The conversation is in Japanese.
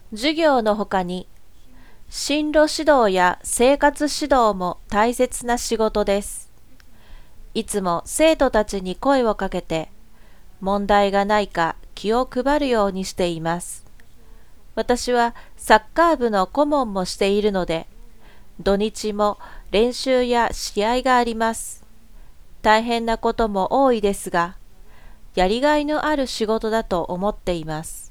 授業のほかに、進路指導や生活指導も大切な仕事です。いつも生徒たちに声をかけて、問題がないか気を配るようにしています。私はサッカー部の顧問もしているので、土日も練習や試合があります。大変なことも多いですが、やりがいのある仕事だと思っています。